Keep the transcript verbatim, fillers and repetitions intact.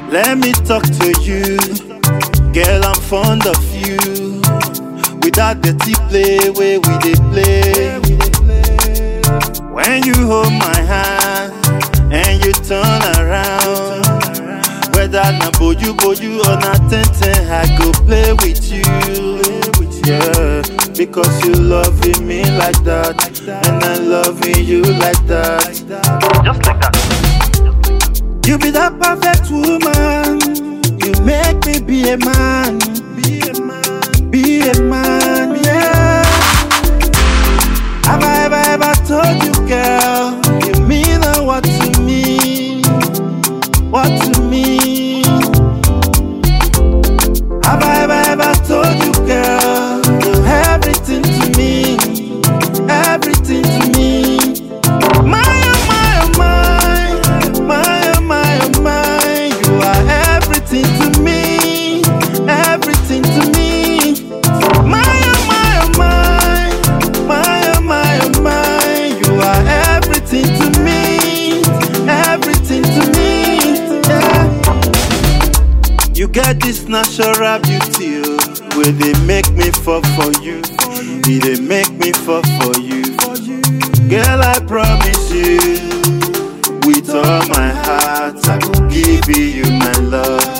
Let me talk to you, girl, I'm fond of you. Without dirty play, where we dey play. When you hold my hand and you turn around, whether na boju boju or na ten ten, I go play with you. Yeah, because you loving me like that, and I loving you like that. Just like that. You be that perfect woman. You make me be a man. Be a man. Be a man, yeah. Have I ever, ever told you, girl, you mean a what to me? What to me? Have I ever, ever told you, girl, you're everything to me? Everything to me. My, oh my, oh my. My, oh my, oh my. You are everything to me. Everything to me. My, oh my, oh my. My, oh my, oh my. You are everything to me. Everything to me. Yeah. You got this natural beauty, oh, where they make me fall for you. They make me fall for you. Girl, I promise you, with all my heart, I will give you my love.